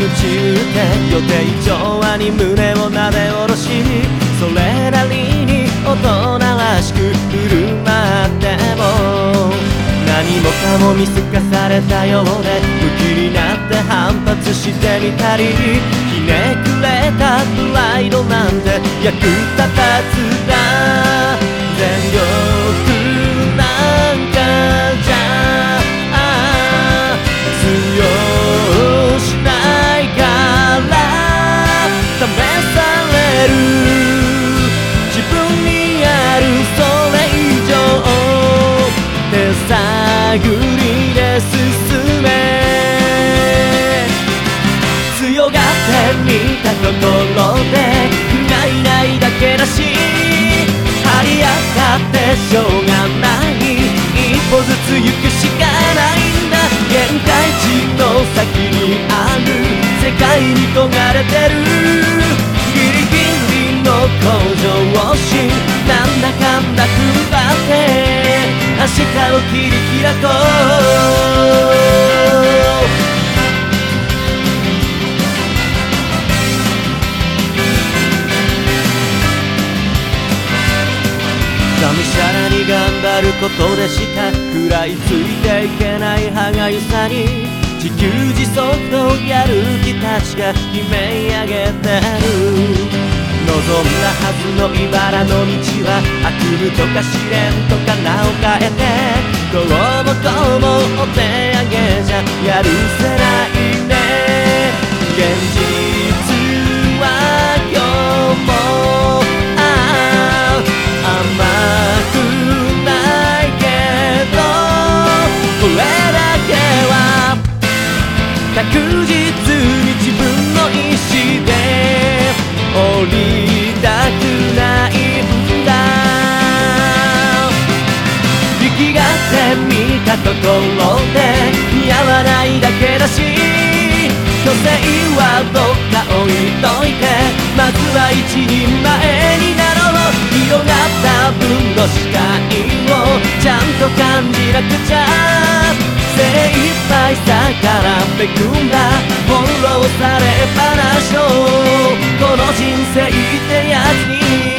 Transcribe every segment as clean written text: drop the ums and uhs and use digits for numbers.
中で予定調和に胸をなで下ろし、それなりに大人らしく振る舞っても、何もかも見透かされたようで不気になって反発してみたり、ひねくれたプライドなんて役立たずだ。全力なんかじゃ通用しないから試される。自分にあるそれ以上手探りで進め、強がってみたところで不甲斐ないだけだし、張り合ったってしょうがない、一歩ずつ行くしかないんだ。限界値の先にある世界に焦がれてるギリギリの向上心、なんだかんだ踏ん張って明日を切り開こう。がむしゃらに頑張ることでしか食らいついていけない歯がゆさに、自給自足とやる気たちが悲鳴上げてる。望んだはずの茨の道は悪夢とか試練とか名を変えて、どうもこうもお手上げじゃやるせないね。現実は今日も甘くないけど、これだけは確実に自分の意志で降りたくないんだ。行きがってみたところで似合わないだけだし、虚勢はどっか置いといて、まずは一人前になろう。広がった分の視界をちゃんと感じなくちゃ、精一杯逆らってくんだ翻弄されっぱなしのこの人生ってやつに。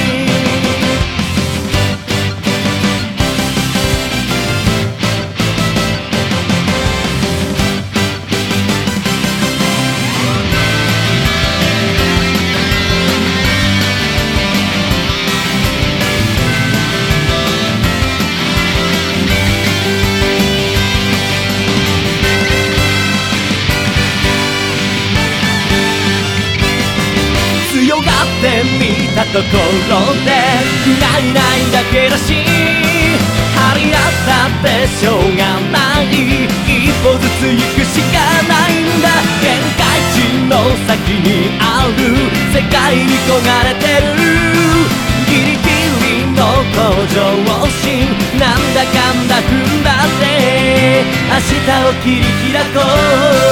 強がってみたところで不甲斐ないだけだし、張り合ったってしょうがない、一歩ずつ行くしかないんだ。限界値の先にある世界に焦がれてるギリギリの向上心、なんだかんだ踏ん張って明日を切り開こう。